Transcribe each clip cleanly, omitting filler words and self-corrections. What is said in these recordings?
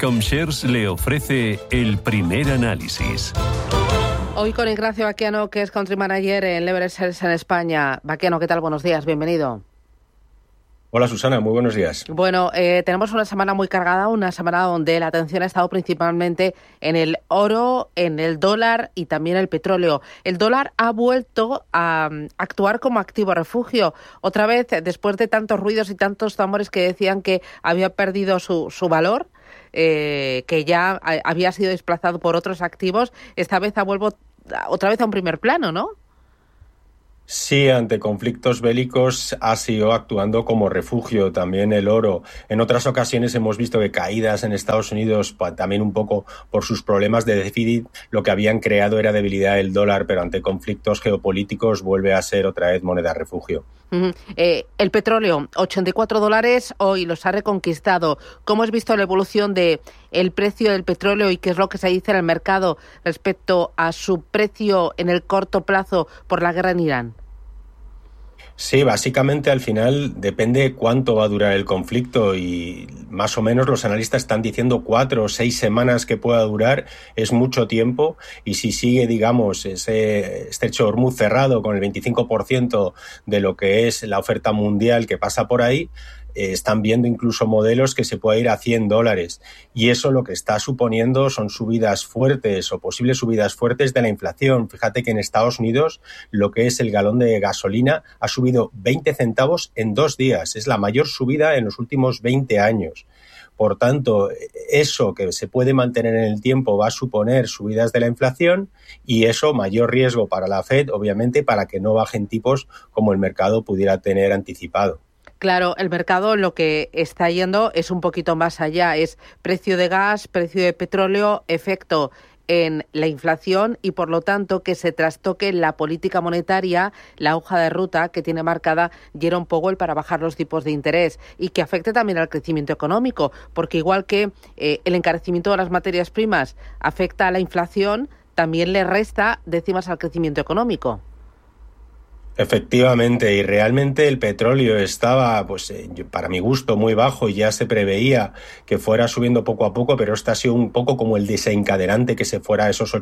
Comshares le ofrece el primer análisis. Hoy con Ignacio Baquiano, que es Country Manager en Leverage Sales en España. Baquiano, ¿qué tal? Buenos días, bienvenido. Hola Susana, muy buenos días. Bueno, tenemos una semana muy cargada, una semana donde la atención ha estado principalmente en el oro, en el dólar y también el petróleo. El dólar ha vuelto a actuar como activo refugio. Otra vez, después de tantos ruidos y tantos tambores que decían que había perdido su valor, que ya había sido desplazado por otros activos, esta vez ha vuelto otra vez a un primer plano, ¿no? Sí, ante conflictos bélicos ha sido actuando como refugio también el oro. En otras ocasiones hemos visto que caídas en Estados Unidos, también un poco por sus problemas de déficit, lo que habían creado era debilidad del dólar, pero ante conflictos geopolíticos vuelve a ser otra vez moneda refugio. El petróleo, $84, hoy los ha reconquistado. ¿Cómo has visto la evolución de el precio del petróleo y qué es lo que se dice en el mercado respecto a su precio en el corto plazo por la guerra en Irán? Sí, básicamente al final depende cuánto va a durar el conflicto y más o menos los analistas están diciendo 4 o 6 semanas que pueda durar, es mucho tiempo, y si sigue, digamos, ese estrecho de Hormuz cerrado con el 25% de lo que es la oferta mundial que pasa por ahí, están viendo incluso modelos que se puede ir a $100, y eso lo que está suponiendo son subidas fuertes o posibles subidas fuertes de la inflación. Fíjate que en Estados Unidos lo que es el galón de gasolina ha subido 20 centavos en 2 días, es la mayor subida en los últimos 20 años. Por tanto, eso que se puede mantener en el tiempo va a suponer subidas de la inflación y eso mayor riesgo para la Fed, obviamente, para que no bajen tipos como el mercado pudiera tener anticipado. Claro, el mercado lo que está yendo es un poquito más allá, es precio de gas, precio de petróleo, efecto en la inflación y por lo tanto que se trastoque la política monetaria, la hoja de ruta que tiene marcada Jerome Powell para bajar los tipos de interés y que afecte también al crecimiento económico, porque igual que el encarecimiento de las materias primas afecta a la inflación, también le resta décimas al crecimiento económico. Efectivamente, y realmente el petróleo estaba, para mi gusto, muy bajo y ya se preveía que fuera subiendo poco a poco, pero esto ha sido un poco como el desencadenante que se fuera a esos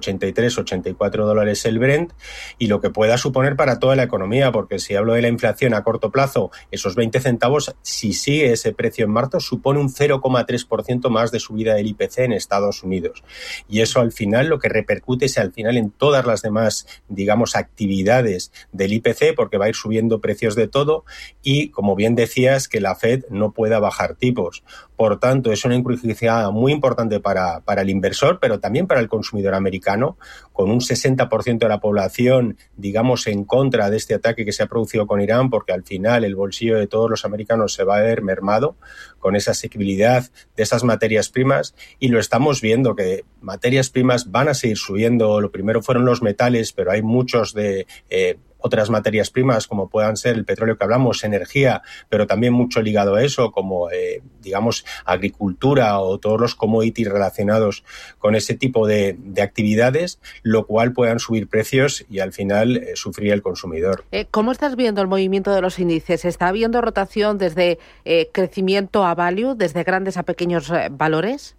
$83-84 el Brent y lo que pueda suponer para toda la economía, porque si hablo de la inflación a corto plazo, esos 20 centavos, si sigue ese precio en marzo, supone un 0,3% más de subida del IPC en Estados Unidos. Y eso al final lo que repercute es al final en todas las demás, digamos, actividades del IPC, porque va a ir subiendo precios de todo y, como bien decías, que la Fed no pueda bajar tipos. Por tanto, es una encrucijada muy importante para el inversor, pero también para el consumidor americano, con un 60% de la población, digamos, en contra de este ataque que se ha producido con Irán, porque al final el bolsillo de todos los americanos se va a ver mermado con esa asequibilidad de esas materias primas, y lo estamos viendo que materias primas van a seguir subiendo. Lo primero fueron los metales, pero hay muchos de otras materias primas como puedan ser el petróleo que hablamos, energía, pero también mucho ligado a eso como, digamos, agricultura o todos los commodities relacionados con ese tipo de actividades, lo cual puedan subir precios y al final sufrir el consumidor. ¿Cómo estás viendo el movimiento de los índices? ¿Está habiendo rotación desde crecimiento a value, desde grandes a pequeños valores?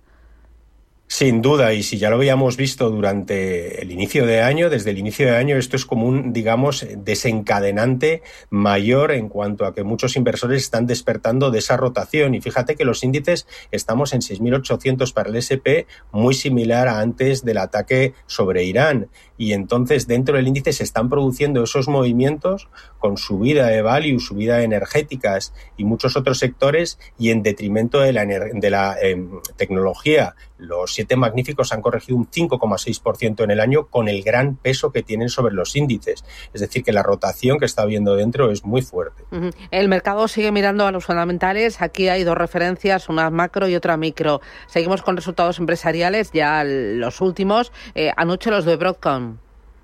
Sin duda, y si ya lo habíamos visto durante el inicio de año, desde el inicio de año esto es como un, digamos, desencadenante mayor en cuanto a que muchos inversores están despertando de esa rotación. Y fíjate que los índices estamos en 6.800 para el S&P, muy similar a antes del ataque sobre Irán. Y entonces dentro del índice se están produciendo esos movimientos con subida de value, subida de energéticas y muchos otros sectores, y en detrimento de la tecnología. Los 7 magníficos han corregido un 5,6% en el año con el gran peso que tienen sobre los índices. Es decir, que la rotación que está habiendo dentro es muy fuerte. El mercado sigue mirando a los fundamentales. Aquí hay 2 referencias, una macro y otra micro. Seguimos con resultados empresariales, ya los últimos. Anoche los de Broadcom.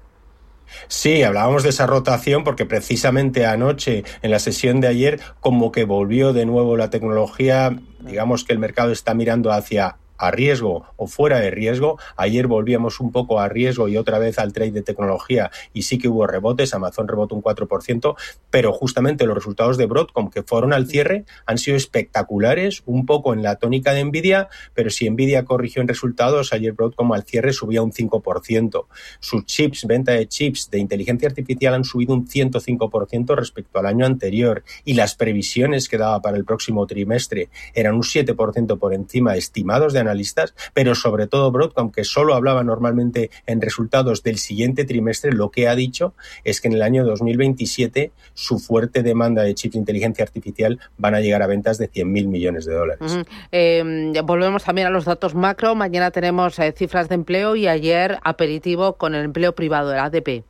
Sí, hablábamos de esa rotación porque precisamente anoche, en la sesión de ayer, como que volvió de nuevo la tecnología. Digamos que el mercado está mirando hacia a riesgo o fuera de riesgo. Ayer volvíamos un poco a riesgo y otra vez al trade de tecnología y sí que hubo rebotes. Amazon rebotó un 4%, pero justamente los resultados de Broadcom, que fueron al cierre, han sido espectaculares, un poco en la tónica de Nvidia, pero si Nvidia corrigió en resultados, ayer Broadcom al cierre subía un 5%. Sus chips, venta de chips de inteligencia artificial han subido un 105% respecto al año anterior y las previsiones que daba para el próximo trimestre eran un 7% por encima estimados de analistas, pero sobre todo Broadcom, que solo hablaba normalmente en resultados del siguiente trimestre, lo que ha dicho es que en el año 2027 su fuerte demanda de chips de inteligencia artificial van a llegar a ventas de 100.000 millones de dólares. Volvemos también a los datos macro. Mañana tenemos cifras de empleo y ayer aperitivo con el empleo privado, el ADP.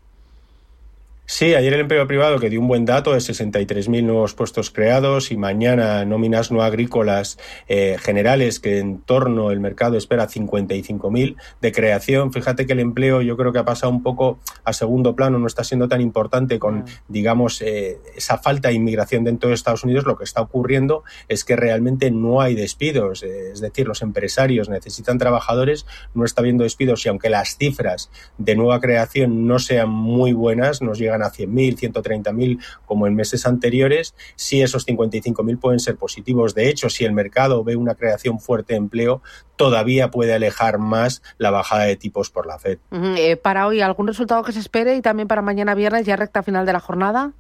Sí, ayer el empleo privado que dio un buen dato de 63.000 nuevos puestos creados y mañana nóminas no agrícolas generales que en torno el mercado espera 55.000 de creación. Fíjate que el empleo yo creo que ha pasado un poco a segundo plano, no está siendo tan importante con, digamos, esa falta de inmigración dentro de Estados Unidos. Lo que está ocurriendo es que realmente no hay despidos, es decir, los empresarios necesitan trabajadores, no está habiendo despidos y aunque las cifras de nueva creación no sean muy buenas, nos llegan a 100.000, 130.000 como en meses anteriores, sí esos 55.000 pueden ser positivos. De hecho, si el mercado ve una creación fuerte de empleo, todavía puede alejar más la bajada de tipos por la FED. Para hoy, ¿algún resultado que se espere y también para mañana viernes, ya recta final de la jornada?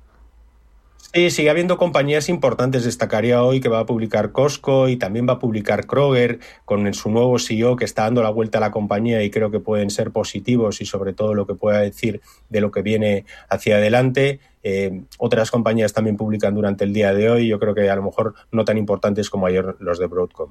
Sí, sigue habiendo compañías importantes. Destacaría hoy que va a publicar Costco y también va a publicar Kroger con su nuevo CEO que está dando la vuelta a la compañía y creo que pueden ser positivos y sobre todo lo que pueda decir de lo que viene hacia adelante. Otras compañías también publican durante el día de hoy, yo creo que a lo mejor no tan importantes como ayer los de Broadcom.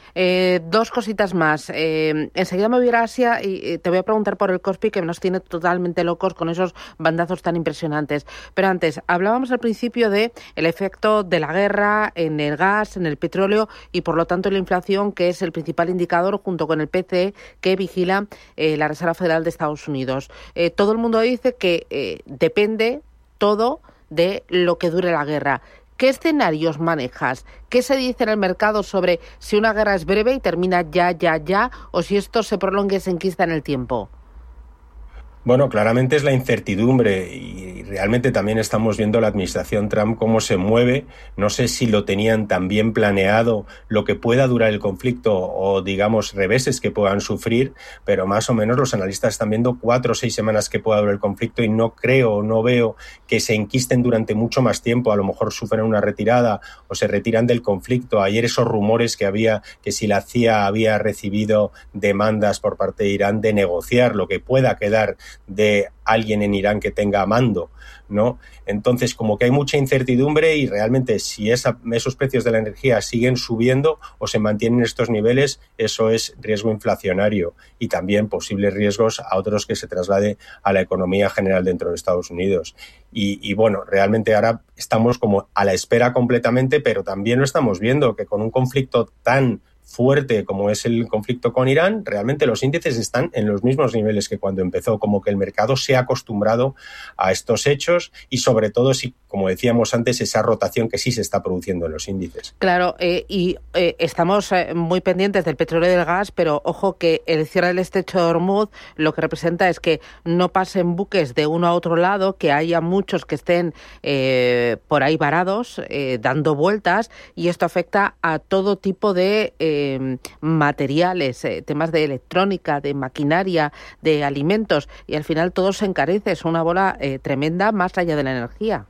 Dos cositas más. Enseguida me voy a ir a Asia y te voy a preguntar por el Kospi, que nos tiene totalmente locos con esos bandazos tan impresionantes. Pero antes, hablábamos al principio de el efecto de la guerra en el gas, en el petróleo y por lo tanto la inflación, que es el principal indicador junto con el PCE que vigila la Reserva Federal de Estados Unidos. Todo el mundo dice que depende todo de lo que dure la guerra. ¿Qué escenarios manejas? ¿Qué se dice en el mercado sobre si una guerra es breve y termina ya, o si esto se prolonga y se enquista en el tiempo? Bueno, claramente es la incertidumbre y realmente también estamos viendo la administración Trump cómo se mueve. No sé si lo tenían tan bien planeado lo que pueda durar el conflicto o, digamos, reveses que puedan sufrir, pero más o menos los analistas están viendo 4 o 6 semanas que pueda durar el conflicto y no veo que se enquisten durante mucho más tiempo. A lo mejor sufren una retirada o se retiran del conflicto. Ayer esos rumores que había que si la CIA había recibido demandas por parte de Irán de negociar lo que pueda quedar de alguien en Irán que tenga mando, ¿no? Entonces, como que hay mucha incertidumbre y realmente si esos precios de la energía siguen subiendo o se mantienen en estos niveles, eso es riesgo inflacionario y también posibles riesgos a otros que se traslade a la economía general dentro de Estados Unidos. Y bueno, realmente ahora estamos como a la espera completamente, pero también lo estamos viendo que con un conflicto tan fuerte como es el conflicto con Irán, realmente los índices están en los mismos niveles que cuando empezó, como que el mercado se ha acostumbrado a estos hechos y sobre todo si, como decíamos antes, esa rotación que sí se está produciendo en los índices. Claro, estamos muy pendientes del petróleo y del gas, pero ojo que el cierre del estrecho de Hormuz lo que representa es que no pasen buques de uno a otro lado, que haya muchos que estén por ahí varados, dando vueltas, y esto afecta a todo tipo de materiales, temas de electrónica, de maquinaria, de alimentos, y al final todo se encarece, es una bola tremenda más allá de la energía.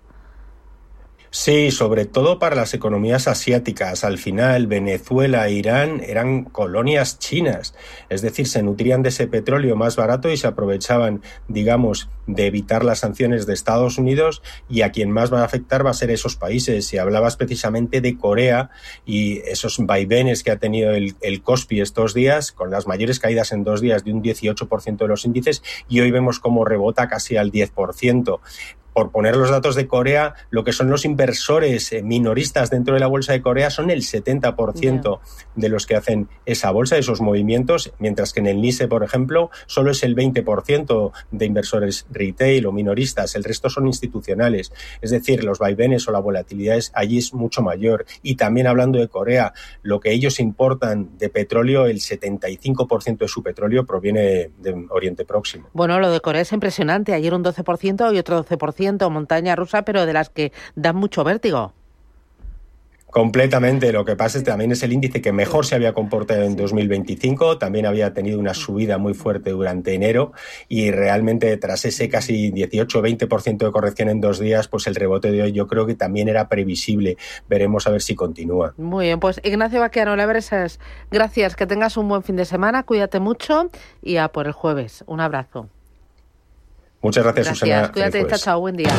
Sí, sobre todo para las economías asiáticas. Al final, Venezuela e Irán eran colonias chinas, es decir, se nutrían de ese petróleo más barato y se aprovechaban, digamos, de evitar las sanciones de Estados Unidos, y a quien más va a afectar va a ser esos países. Si hablabas precisamente de Corea y esos vaivenes que ha tenido el Kospi estos días, con las mayores caídas en 2 días de un 18% de los índices, y hoy vemos cómo rebota casi al 10%. por poner los datos de Corea, lo que son los inversores minoristas dentro de la bolsa de Corea son el 70% de los que hacen esa bolsa, esos movimientos, mientras que en el NISE, por ejemplo, solo es el 20% de inversores retail o minoristas, el resto son institucionales. Es decir, los vaivenes o la volatilidad allí es mucho mayor. Y también hablando de Corea, lo que ellos importan de petróleo, el 75% de su petróleo proviene de Oriente Próximo. Bueno, lo de Corea es impresionante. Ayer un 12% y otro 12%, montaña rusa, pero de las que dan mucho vértigo. Completamente. Lo que pasa es que también es el índice que mejor se había comportado en 2025. También había tenido una subida muy fuerte durante enero y realmente tras ese casi 18-20% de corrección en 2 días, pues el rebote de hoy yo creo que también era previsible. Veremos a ver si continúa. Muy bien, pues Ignacio Baqueano, Everest, gracias. Que tengas un buen fin de semana. Cuídate mucho y a por el jueves. Un abrazo. Muchas gracias, Susana. Cuídate, chao, buen día.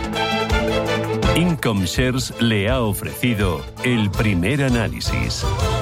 Income Shares le ha ofrecido el primer análisis.